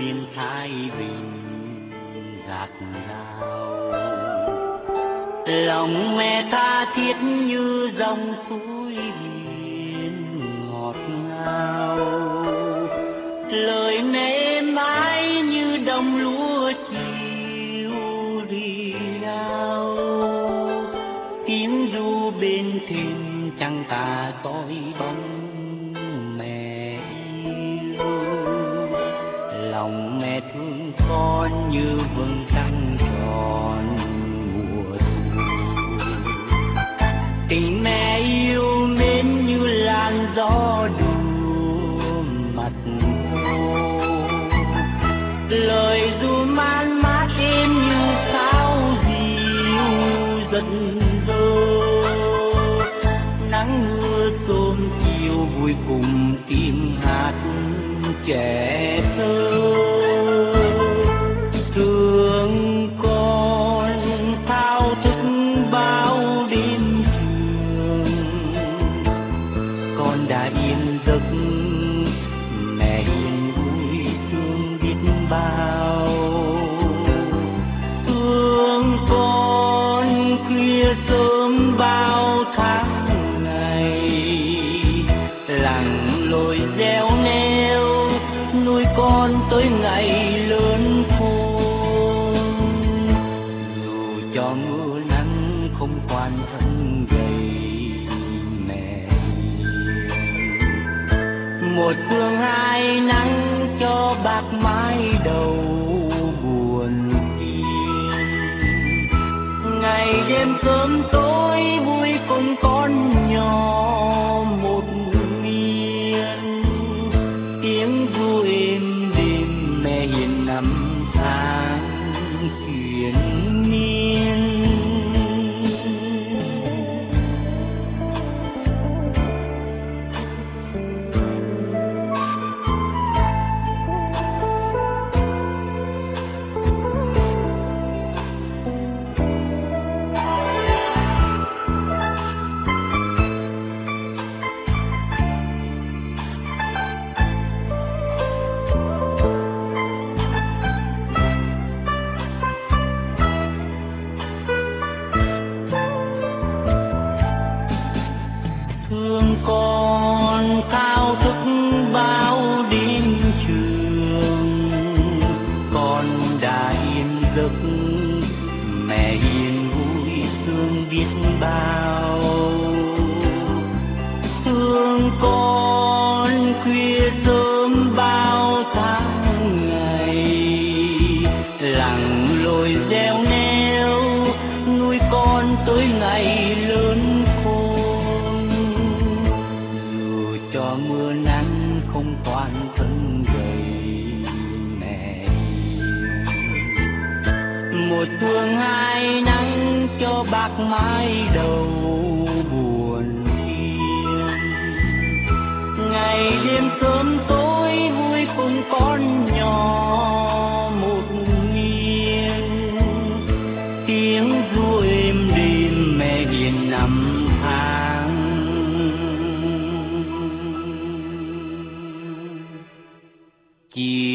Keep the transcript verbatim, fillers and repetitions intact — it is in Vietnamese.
miền Thái Bình gạt gao. Lòng mẹ tha thiết như dòng suối biển ngọt ngào, lời mẹ mãi như đồng lúa chiều rì rào. Tiếng ru bên thềm trăng tà soi bóng mẹ yêu. Lòng mẹ thương con như vầng trăng tròn mùa thu. Tình mẹ yêu mến như làn gió đùa mặt cô. Lời ru man mát êm như sao diều dần dơ. Nắng mưa xôm chiều vui cùng tiếng hát trẻ thơ. Thương con thao thức bao đêm trường, con đã yên giấc mẹ hiền vui thương biết bao. Thương con khuya sớm bao tháng ngày, lặng lội gieo neo nuôi con tới ngày lớn khôn. Dù cho mưa nắng không quan thân gầy mẹ hiền. Một phương hai nắng cho bạc mái đầu buồn phiền. Ngày đêm sớm tối vui cùng con nhỏ một miền. Tiếng ru êm đêm mẹ hiền năm tháng truyền miên. Thương con thao thức bao đêm trường, con đã yên giấc mẹ hiền vui thương biết bao. Thương con khuya sớm bao tháng ngày, lặng lội gieo neo nuôi con tới ngày lớn khôn. Dù cho mưa nắng không toàn thân gầy mẹ hiền. Một phương hai nắng cho bạc mái đầu buồn phiền. Ngày đêm sớm tối vui cùng con nhỏ một miền. Tiếng ru êm đêm mẹ hiền năm tháng chiều